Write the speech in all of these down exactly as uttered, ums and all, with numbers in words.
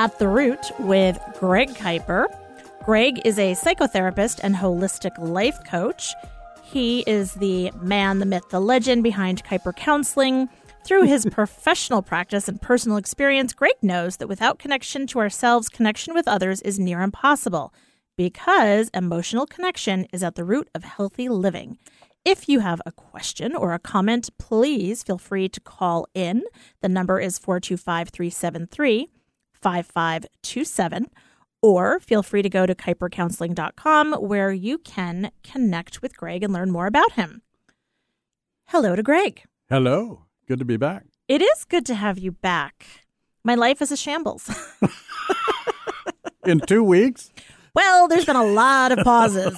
At the Root with Greg Kuiper. Greg is a psychotherapist and holistic life coach. He is the man, the myth, the legend behind Kuiper Counseling. Through his professional practice and personal experience, Greg knows that without connection to ourselves, connection with others is near impossible because emotional connection is at the root of healthy living. If you have a question or a comment, please feel free to call in. The number is four two five, three seven three, five five two seven. Or feel free to go to kuiper counseling dot com where you can connect with Greg and learn more about him. Hello to Greg. Hello. Good to be back. It is good to have you back. My life is a shambles. In two weeks? Well, there's been a lot of pauses.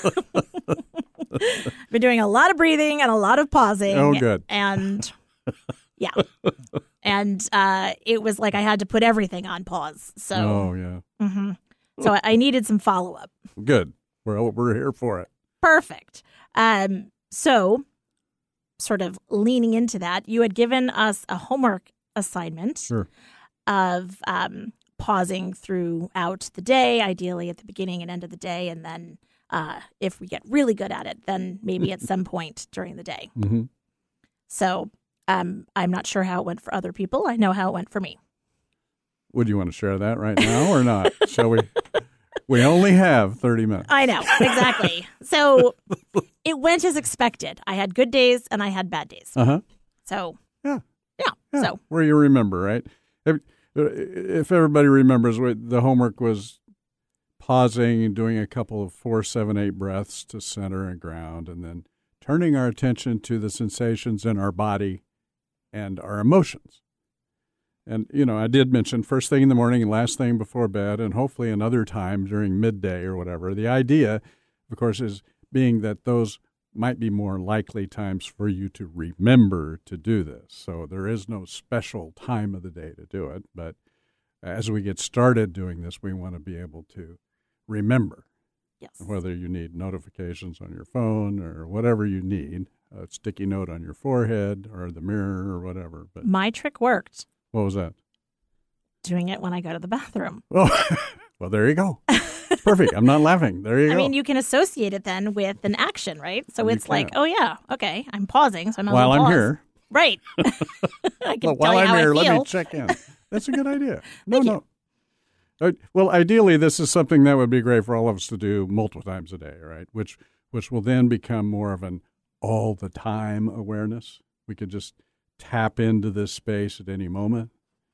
Been doing a lot of breathing and a lot of pausing. Oh, good. And yeah. And uh, it was like I had to put everything on pause. So, oh, yeah. Mm-hmm. So I, I needed some follow-up. Good. Well, we're here for it. Perfect. Um, so sort of leaning into that, you had given us a homework assignment sure. of um, pausing throughout the day, ideally at the beginning and end of the day, and then uh, if we get really good at it, then maybe at some point during the day. Mm-hmm. So um, I'm not sure how it went for other people. I know how it went for me. Would you want to share that right now or not? Shall we? We only have thirty minutes. I know, exactly. So it went as expected. I had good days and I had bad days. Uh-huh. So, yeah. yeah. Yeah. So where you remember, right? If, if everybody remembers, the homework was pausing and doing a couple of four, seven, eight breaths to center and ground, and then turning our attention to the sensations in our body and our emotions. And, you know, I did mention first thing in the morning and last thing before bed, and hopefully another time during midday or whatever. The idea, of course, is being that those might be more likely times for you to remember to do this. So there is no special time of the day to do it. But as we get started doing this, we want to be able to remember. Yes. Whether you need notifications on your phone or whatever you need, a sticky note on your forehead or the mirror or whatever. But my trick worked. What was that? Doing it when I go to the bathroom. Oh, well, there you go. It's perfect. I'm not laughing. There you I go. I mean, you can associate it then with an action, right? So You it's can. like, oh, yeah, okay, I'm pausing. So I'm While I'm pause. here. Right. I can Well, tell while you I'm how here, I let feel. me check in. That's a good idea. No, Thank no. Uh, well, ideally, this is something that would be great for all of us to do multiple times a day, right? Which which will then become more of an all-the-time awareness. We could just tap into this space at any moment.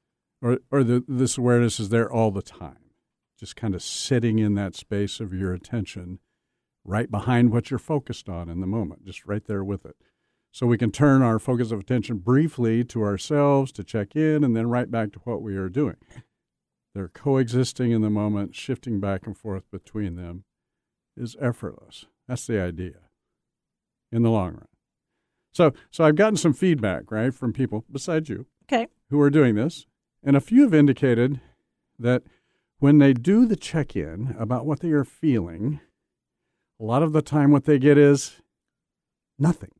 Or or the, this awareness is there all the time, just kind of sitting in that space of your attention right behind what you're focused on in the moment, just right there with it. So we can turn our focus of attention briefly to ourselves to check in and then right back to what we are doing. They're coexisting in the moment, shifting back and forth between them is effortless. That's the idea in the long run. So so I've gotten some feedback, right, from people besides you Okay. who are doing this. And a few have indicated that when they do the check-in about what they are feeling, a lot of the time what they get is nothing.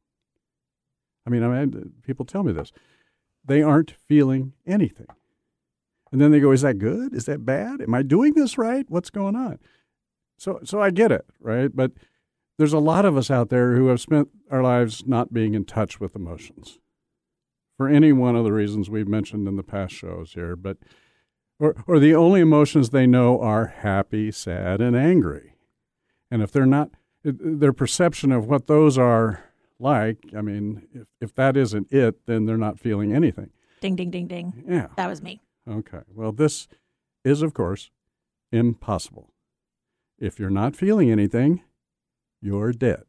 I mean, I mean, people tell me this. They aren't feeling anything. And then they go, is that good? Is that bad? Am I doing this right? What's going on? So so I get it, right? But there's a lot of us out there who have spent our lives not being in touch with emotions. For any one of the reasons we've mentioned in the past shows here, but or or the only emotions they know are happy, sad, and angry. And if they're not, their perception of what those are like, I mean, if, if that isn't it, then they're not feeling anything. Ding, ding, ding, ding. Yeah. That was me. Okay. Well, this is, of course, impossible. If you're not feeling anything, you're dead.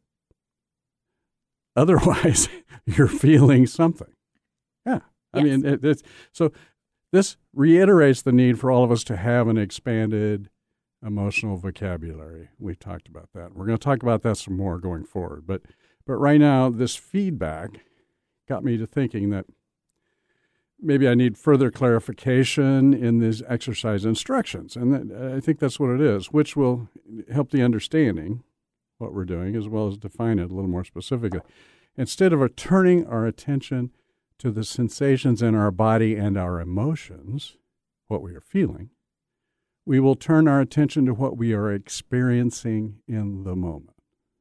Otherwise, you're feeling something. Yeah. I Yes. mean, it, it's so this reiterates the need for all of us to have an expanded emotional vocabulary. We talked about that. We're going to talk about that some more going forward. But but right now, this feedback got me to thinking that maybe I need further clarification in these exercise instructions. And that, I think that's what it is, which will help the understanding what we're doing as well as define it a little more specifically. Instead of turning our attention to the sensations in our body and our emotions, what we are feeling, we will turn our attention to what we are experiencing in the moment.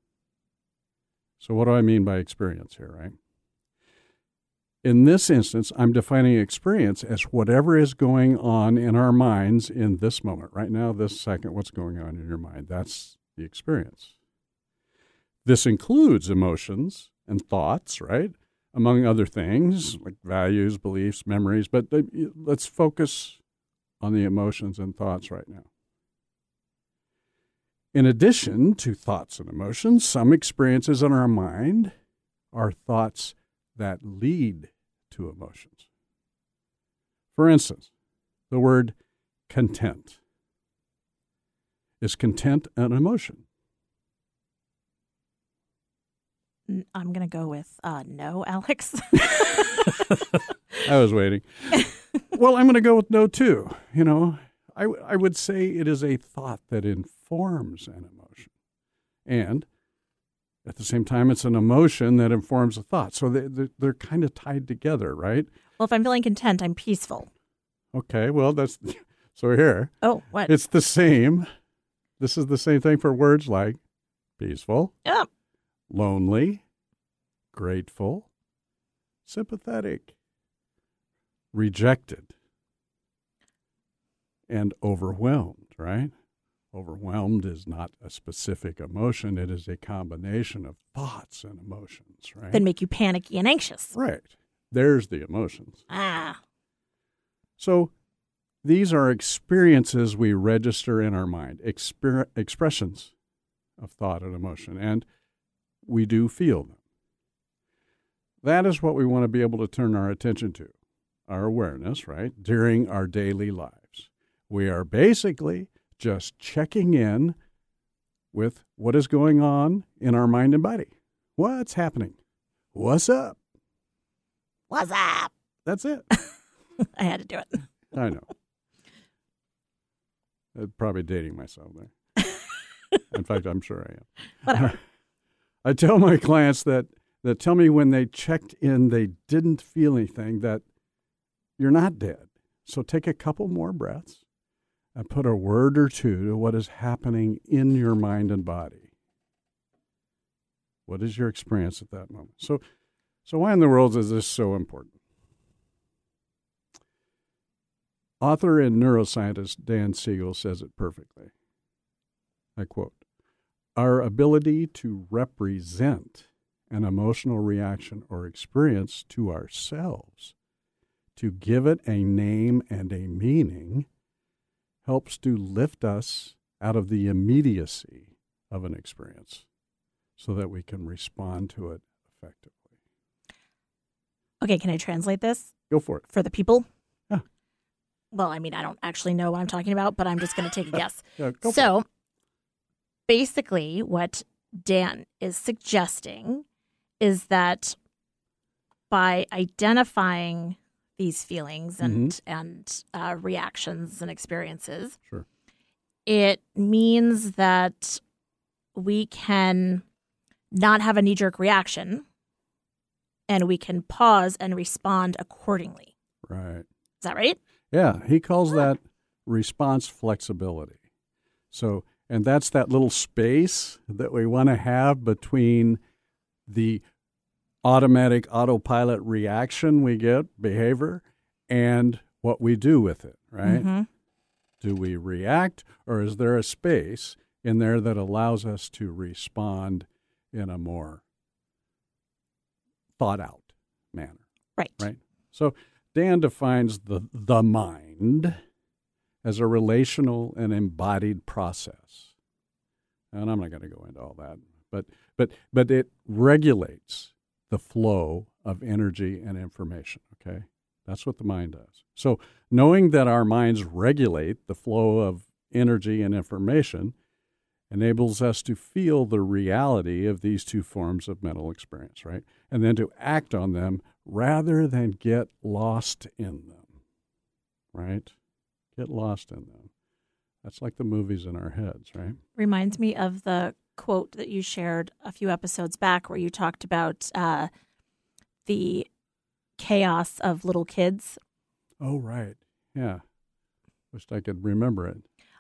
So what do I mean by experience here, right? In this instance, I'm defining experience as whatever is going on in our minds in this moment. Right now, this second, what's going on in your mind. That's the experience. This includes emotions and thoughts, right? Among other things, like values, beliefs, memories. But let's focus on the emotions and thoughts right now. In addition to thoughts and emotions, some experiences in our mind are thoughts that lead to emotions. For instance, the word content. Is content an emotion? I'm going to go with uh, no, Alex. I was waiting. Well, I'm going to go with no, too. You know, I, I would say it is a thought that informs an emotion. And at the same time, it's an emotion that informs a thought. So they, they're, they're kind of tied together, right? Well, if I'm feeling content, I'm peaceful. Okay, well, that's so here. Oh, what? It's the same. This is the same thing for words like peaceful, yeah. lonely, grateful, sympathetic, rejected, and overwhelmed, right? Overwhelmed is not a specific emotion. It is a combination of thoughts and emotions, right? That make you panicky and anxious. Right. There's the emotions. Ah. So these are experiences we register in our mind, exper- expressions of thought and emotion, and we do feel them. That is what we want to be able to turn our attention to, our awareness, right, during our daily lives. We are basically just checking in with what is going on in our mind and body. What's happening? What's up? What's up? That's it. I had to do it. I know. I'm probably dating myself there. In fact, I'm sure I am. Whatever. I tell my clients that, that tell me when they checked in, they didn't feel anything, that you're not dead. So take a couple more breaths and put a word or two to what is happening in your mind and body. What is your experience at that moment? So, so why in the world is this so important? Author and neuroscientist Dan Siegel says it perfectly. I quote, "Our ability to represent an emotional reaction or experience to ourselves, to give it a name and a meaning, helps to lift us out of the immediacy of an experience so that we can respond to it effectively." Okay, can I translate this? Go for it. For the people? Yeah. Well, I mean, I don't actually know what I'm talking about, but I'm just going to take a guess. Yeah, go for so it. basically what Dan is suggesting is that by identifying these feelings and Mhm. and uh, reactions and experiences, Sure. it means that we can not have a knee-jerk reaction and we can pause and respond accordingly. Right. Is that right? Yeah, he calls that response flexibility. So, and that's that little space that we want to have between the automatic autopilot reaction we get, behavior, and what we do with it, right? Mm-hmm. Do we react, or is there a space in there that allows us to respond in a more thought out manner? Right. Right. So Dan defines the the mind as a relational and embodied process. And I'm not going to go into all that, but but but it regulates the flow of energy and information, okay? That's what the mind does. So knowing that our minds regulate the flow of energy and information enables us to feel the reality of these two forms of mental experience, right? And then to act on them rather than get lost in them, right? Get lost in them. That's like the movies in our heads, right? Reminds me of the quote that you shared a few episodes back where you talked about uh, the chaos of little kids. Oh, right. Yeah. Wished I could remember it.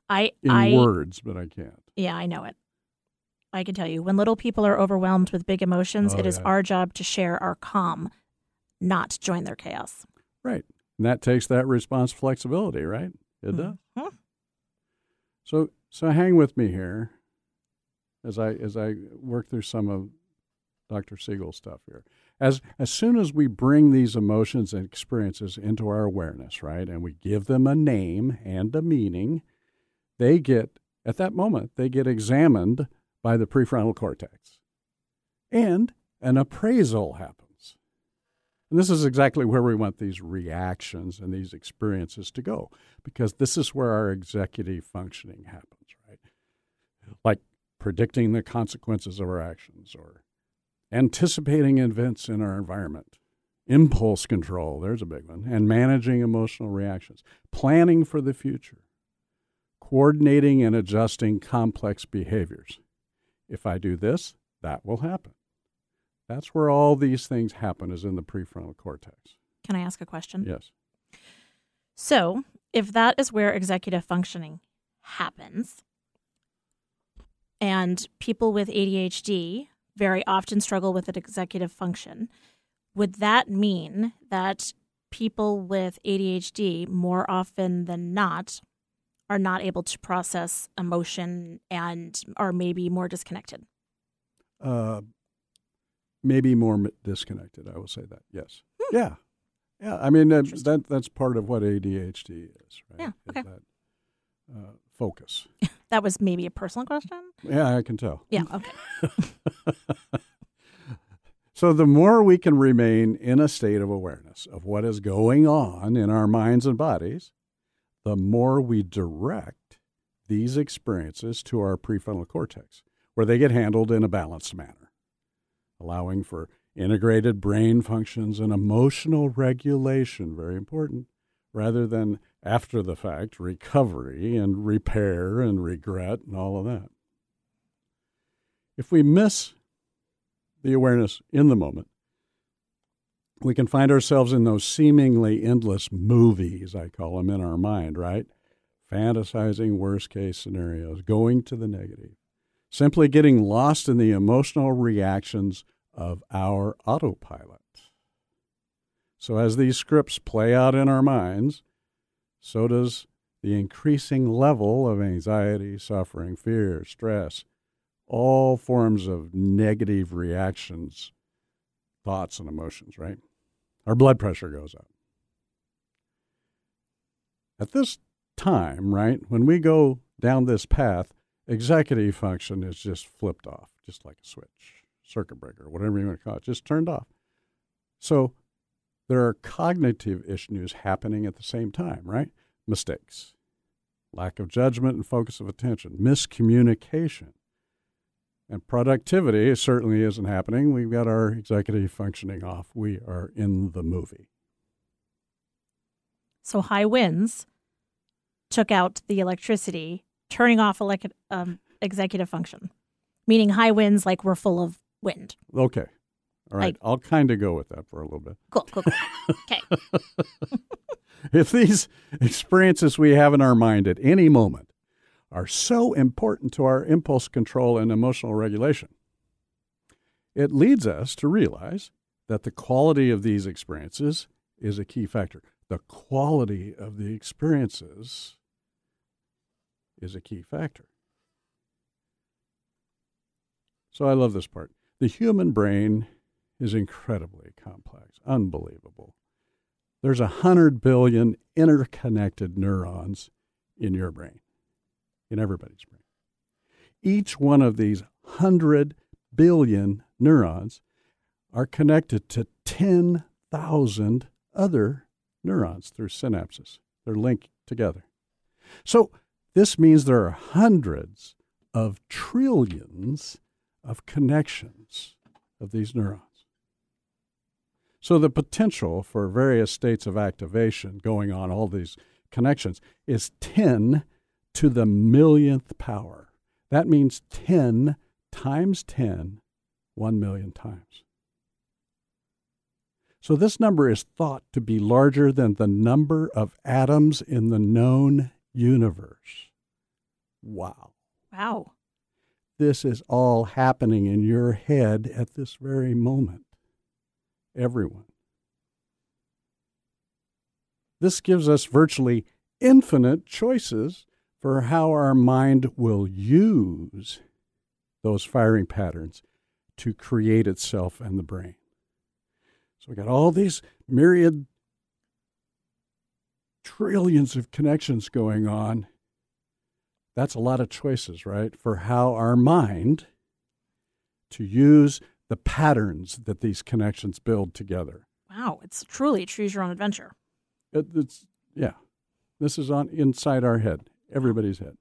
I, in I, words, but I can't. Yeah, I know it. I can tell you, when little people are overwhelmed with big emotions, Oh, it is yeah. our job to share our calm, not join their chaos. Right. And that takes that response flexibility, right? It does. Mm-hmm. So so hang with me here as I as I work through some of Doctor Siegel's stuff here. As as soon as we bring these emotions and experiences into our awareness, right, and we give them a name and a meaning, they get, at that moment, they get examined by the prefrontal cortex. And an appraisal happens. And this is exactly where we want these reactions and these experiences to go, because this is where our executive functioning happens, right? Like predicting the consequences of our actions or anticipating events in our environment, impulse control, there's a big one, and managing emotional reactions, planning for the future, coordinating and adjusting complex behaviors. If I do this, that will happen. That's where all these things happen, is in the prefrontal cortex. Can I ask a question? Yes. So, if that is where executive functioning happens, and people with A D H D very often struggle with an executive function, would that mean that people with A D H D more often than not are not able to process emotion and are maybe more disconnected? Uh, maybe more m- disconnected, I will say that, yes. Hmm. Yeah. Yeah, I mean, uh, that that's part of what A D H D is, right? Yeah, okay. Is that uh, focus. That was maybe a personal question? Yeah, I can tell. Yeah, okay. So the more we can remain in a state of awareness of what is going on in our minds and bodies, the more we direct these experiences to our prefrontal cortex, where they get handled in a balanced manner, allowing for integrated brain functions and emotional regulation, very important, rather than after the fact recovery and repair and regret and all of that. If we miss the awareness in the moment, we can find ourselves in those seemingly endless movies, I call them, in our mind, right? Fantasizing worst-case scenarios, going to the negative, simply getting lost in the emotional reactions of our autopilot. So as these scripts play out in our minds, so does the increasing level of anxiety, suffering, fear, stress, all forms of negative reactions, thoughts, and emotions, right? Our blood pressure goes up. At this time, right, when we go down this path, executive function is just flipped off, just like a switch, circuit breaker, whatever you want to call it, just turned off. So there are cognitive issues happening at the same time, right? Mistakes, lack of judgment and focus of attention, miscommunication. And productivity certainly isn't happening. We've got our executive functioning off. We are in the movie. So high winds took out the electricity, turning off elec- um, executive function, meaning high winds like we're full of wind. Okay. All right. Like, I'll kind of go with that for a little bit. Cool, cool, cool. Okay. If these experiences we have in our mind at any moment are so important to our impulse control and emotional regulation, it leads us to realize that the quality of these experiences is a key factor. The quality of the experiences is a key factor. So I love this part. The human brain is incredibly complex, unbelievable. There's a hundred billion interconnected neurons in your brain, in everybody's brain. Each one of these hundred billion neurons are connected to ten thousand other neurons through synapses. They're linked together. So this means there are hundreds of trillions of connections of these neurons. So the potential for various states of activation going on, all these connections, is ten to the millionth power. That means ten times ten, one million times. So this number is thought to be larger than the number of atoms in the known universe. Wow. Wow. This is all happening in your head at this very moment. Everyone. This gives us virtually infinite choices for how our mind will use those firing patterns to create itself in the brain. So we got all these myriad trillions of connections going on. That's a lot of choices, right, for how our mind to use the patterns that these connections build together. Wow, it's truly choose your own adventure. It, it's yeah. This is on inside our head, everybody's head.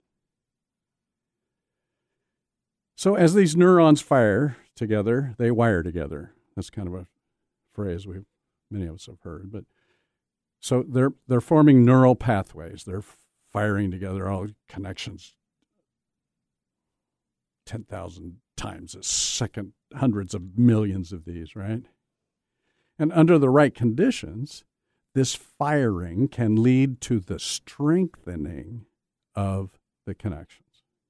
So as these neurons fire together, they wire together. That's kind of a phrase we many of us have heard. But so they're they're forming neural pathways. They're firing together all connections ten thousand times a second, hundreds of millions of these, right? And under the right conditions, this firing can lead to the strengthening of the connections.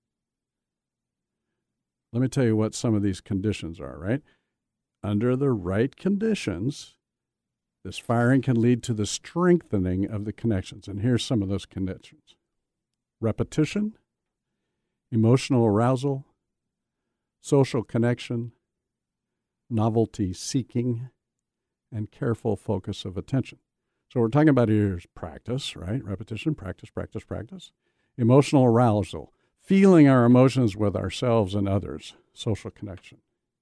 Let me tell you what some of these conditions are, right? Under the right conditions, this firing can lead to the strengthening of the connections. And here's some of those conditions. Repetition, emotional arousal, social connection, novelty seeking, and careful focus of attention. So we're talking about here is practice, right? Repetition, practice, practice, practice. Emotional arousal, feeling our emotions with ourselves and others, social connection.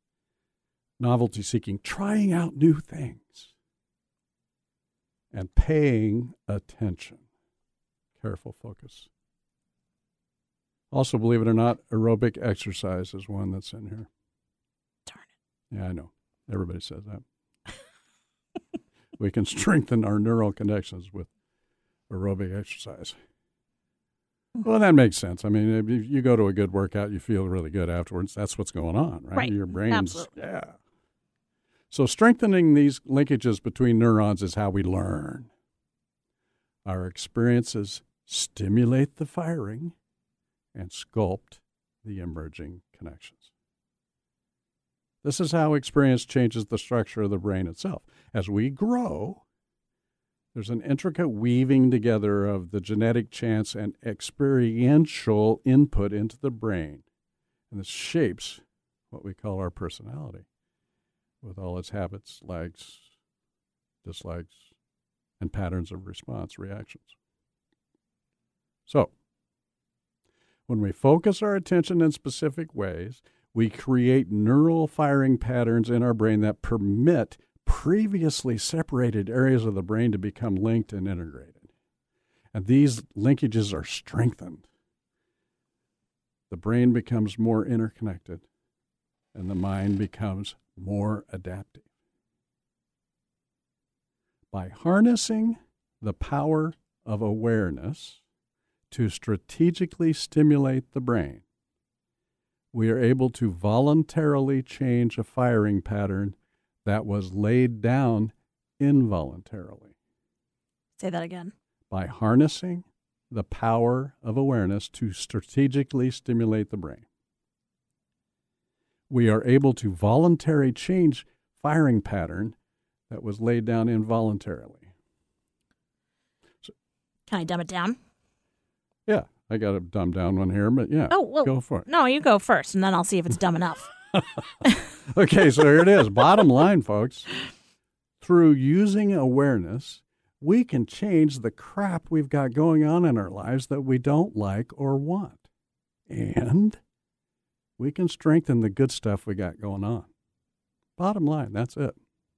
Novelty seeking, trying out new things. And paying attention, careful focus. Also, believe it or not, aerobic exercise is one that's in here. Darn it. Yeah, I know. Everybody says that. We can strengthen our neural connections with aerobic exercise. Well, that makes sense. I mean, if you go to a good workout, you feel really good afterwards. That's what's going on, right? Right. Your brain's, Absolutely. yeah. So strengthening these linkages between neurons is how we learn. Our experiences stimulate the firing and sculpt the emerging connections. This is how experience changes the structure of the brain itself. As we grow, there's an intricate weaving together of the genetic chance and experiential input into the brain. And this shapes what we call our personality, with all its habits, likes, dislikes, and patterns of response, reactions. So, when we focus our attention in specific ways, we create neural firing patterns in our brain that permit previously separated areas of the brain to become linked and integrated. And these linkages are strengthened. The brain becomes more interconnected, and the mind becomes more adaptive. By harnessing the power of awareness to strategically stimulate the brain, we are able to voluntarily change a firing pattern that was laid down involuntarily. Say that again. By harnessing the power of awareness to strategically stimulate the brain, we are able to voluntarily change firing pattern that was laid down involuntarily. So, Can I dumb it down? yeah, I got a dumb down one here, but yeah, Oh, well, go for it. No, you go first, and then I'll see if it's dumb enough. Okay, so here it is. Bottom line, folks. Through using awareness, we can change the crap we've got going on in our lives that we don't like or want. And we can strengthen the good stuff we got going on. Bottom line, that's it.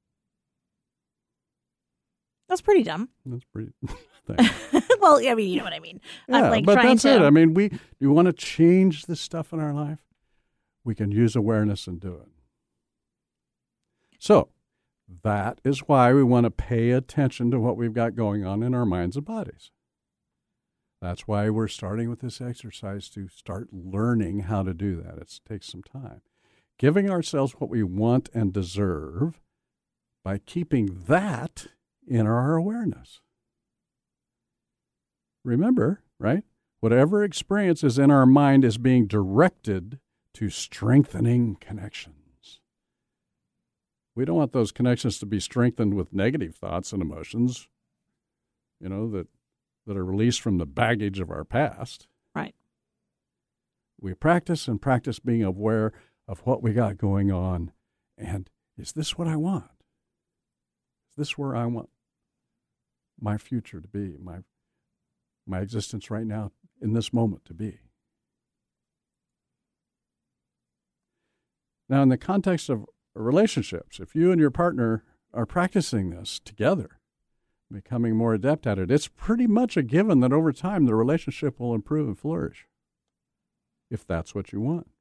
That's pretty dumb. That's pretty. Well, I mean, you know what I mean. Yeah, I'm like but trying that's to... it. I mean, we you want to change this stuff in our life, we can use awareness and do it. So that is why we want to pay attention to what we've got going on in our minds and bodies. That's why we're starting with this exercise to start learning how to do that. It takes some time. Giving ourselves what we want and deserve by keeping that in our awareness. Remember, right? whatever experience is in our mind is being directed to strengthening connections. We don't want those connections to be strengthened with negative thoughts and emotions, you know, that, that are released from the baggage of our past. Right. We practice and practice being aware of what we got going on. And is this what I want? Is this where I want my future to be, my my existence right now in this moment to be? Now, in the context of relationships, if you and your partner are practicing this together, becoming more adept at it, it's pretty much a given that over time the relationship will improve and flourish, if that's what you want.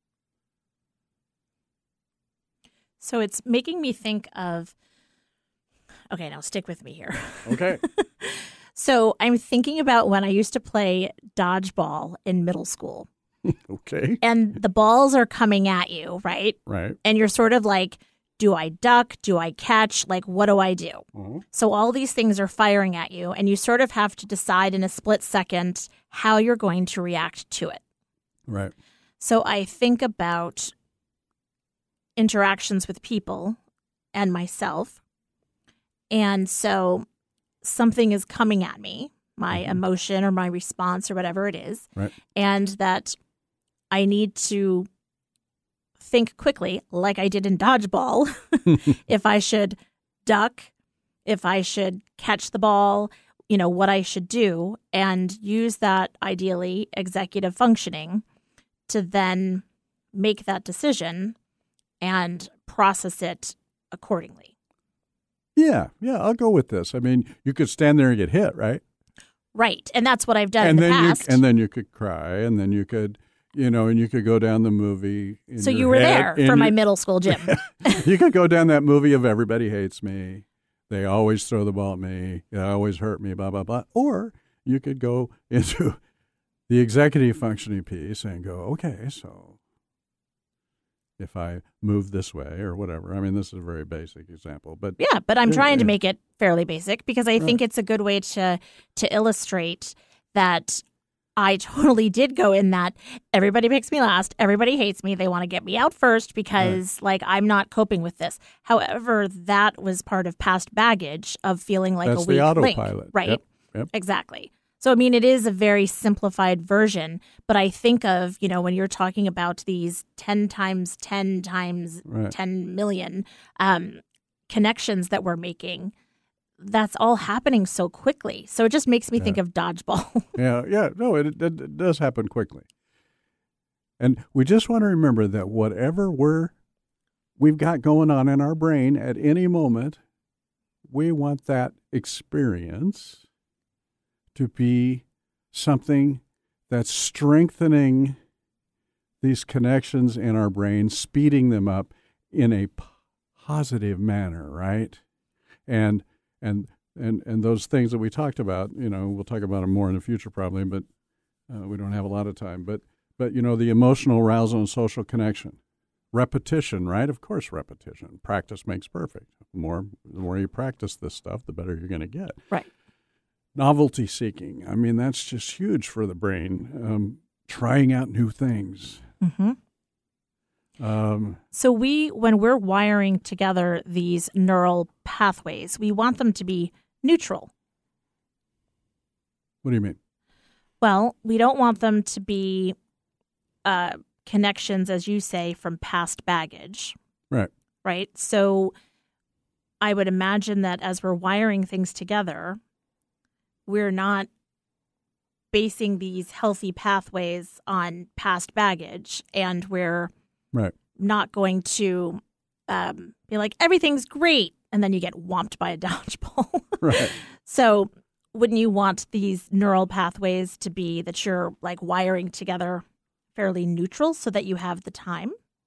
So it's making me think of, okay, now stick with me here. Okay. So I'm thinking about when I used to play dodgeball in middle school. Okay. And the balls are coming at you, right? Right. And you're sort of like, do I duck? Do I catch? Like, what do I do? Uh-huh. So all these things are firing at you, and you sort of have to decide in a split second how you're going to react to it. Right. So I think about interactions with people and myself. And so something is coming at me, my Mm-hmm. emotion or my response or whatever it is, Right. and that I need to think quickly, like I did in dodgeball, if I should duck, if I should catch the ball, you know, what I should do, and use that ideally executive functioning to then make that decision and process it accordingly. Yeah, yeah, I'll go with this. I mean, you could stand there and get hit, right? Right. And that's what I've done and in the then past. You, and then you could cry, and then you could, you know, and you could go down the movie. In so your you were head, there for my your, middle school gym. You could go down that movie of everybody hates me. They always throw the ball at me. They always hurt me, blah, blah, blah. Or you could go into the executive functioning piece and go, okay, so if I move this way or whatever. I mean, this is a very basic example. But yeah, but I'm yeah, trying to yeah. make it fairly basic because I Right. think it's a good way to to illustrate that I totally did go in that everybody picks me last, everybody hates me, they want to get me out first because like I'm not coping with this. However, that was part of past baggage of feeling like That's a the weak link, autopilot. right? Yep, yep. Exactly. So, I mean, it is a very simplified version, but I think of, you know, when you're talking about these ten times ten times Right. ten million um, connections that we're making, that's all happening so quickly. So it just makes me Yeah. think of dodgeball. Yeah, yeah. No, it, it, it does happen quickly. And we just want to remember that whatever we're, we've got going on in our brain at any moment, we want that experience to be something that's strengthening these connections in our brain, speeding them up in a p- positive manner, right? And and and and those things that we talked about, you know, we'll talk about them more in the future probably, but uh, we don't have a lot of time. But but you know, the emotional arousal and social connection, repetition, right? Of course, repetition. Practice makes perfect. The more the more you practice this stuff, the better you're going to get. Right. Novelty seeking. I mean, that's just huge for the brain. Um, trying out new things. Mm-hmm. Um, So we, when we're wiring together these neural pathways, we want them to be neutral. what do you mean? Well, we don't want them to be uh, connections, as you say, from past baggage. Right. Right? So I would imagine that as we're wiring things together, we're not basing these healthy pathways on past baggage, and we're Right. not going to um, be like, everything's great, and then you get whomped by a dodgeball. Right. So wouldn't you want these neural pathways to be that you're like wiring together fairly neutral so that you have the time?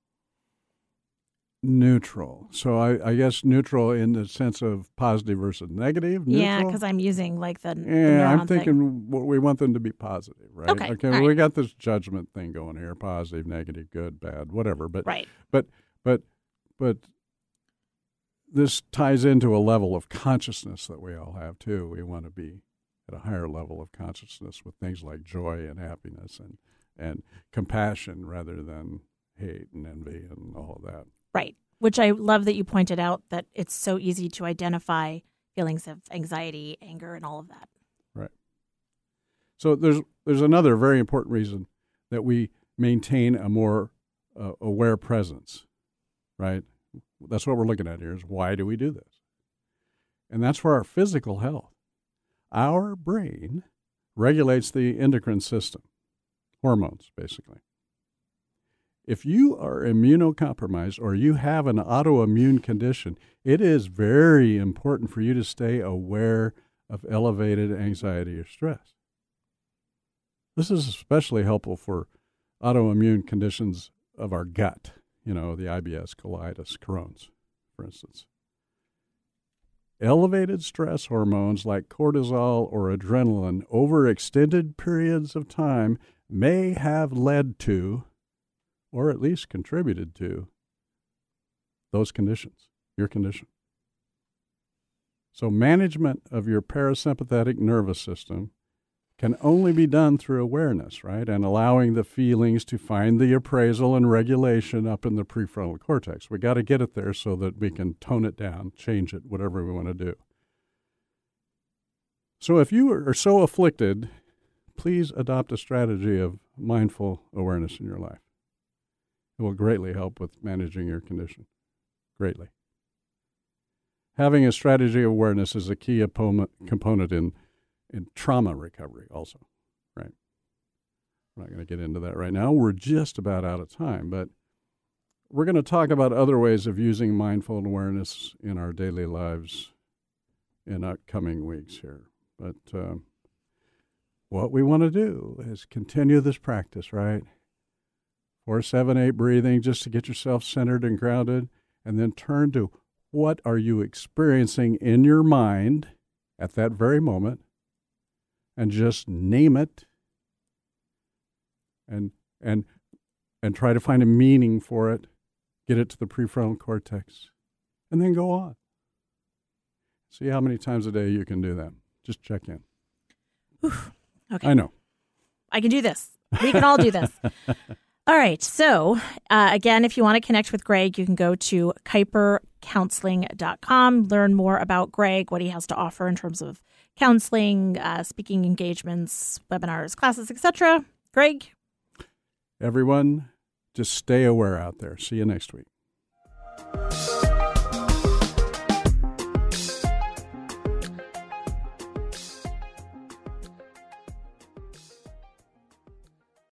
Neutral. So I, I guess neutral in the sense of positive versus negative. Neutral? Yeah, because I'm using like the, the Yeah, I'm neuron thinking thing. what we want them to be positive, right? Okay, Okay. all Well, right. we got this judgment thing going here: positive, negative, good, bad, whatever. But Right. but but but this ties into a level of consciousness that we all have too. We want to be at a higher level of consciousness with things like joy and happiness and, and compassion rather than hate and envy and all of that. Right. Which I love that you pointed out that it's so easy to identify feelings of anxiety, anger, and all of that. Right. So there's there's another very important reason that we maintain a more uh, aware presence, right? That's what we're looking at here is why do we do this? And that's for our physical health. Our brain regulates the endocrine system, hormones, basically. If you are immunocompromised or you have an autoimmune condition, it is very important for you to stay aware of elevated anxiety or stress. This is especially helpful for autoimmune conditions of our gut, you know, the I B S, colitis, Crohn's, for instance. Elevated stress hormones like cortisol or adrenaline over extended periods of time may have led to, or at least contributed to, those conditions, your condition. So management of your parasympathetic nervous system can only be done through awareness, right? And allowing the feelings to find the appraisal and regulation up in the prefrontal cortex. We got to get it there so that we can tone it down, change it, whatever we want to do. So if you are so afflicted, please adopt a strategy of mindful awareness in your life. It will greatly help with managing your condition. Greatly. Having a strategy of awareness is a key opponent, component in in trauma recovery also, right? We're not going to get into that right now. We're just about out of time, but we're going to talk about other ways of using mindful awareness in our daily lives in upcoming weeks here. But um, what we want to do is continue this practice, right? Four, seven, eight breathing just to get yourself centered and grounded, and then turn to what are you experiencing in your mind at that very moment, and just name it and and and try to find a meaning for it, get it to the prefrontal cortex, and then go on. See how many times a day you can do that. Just check in. Oof. Okay. I know. I can do this. We can all do this. All right. So, uh, again, if you want to connect with Greg, you can go to kuiper counseling dot com, learn more about Greg, what he has to offer in terms of counseling, uh, speaking engagements, webinars, classes, et cetera. Greg? Everyone, just stay aware out there. See you next week.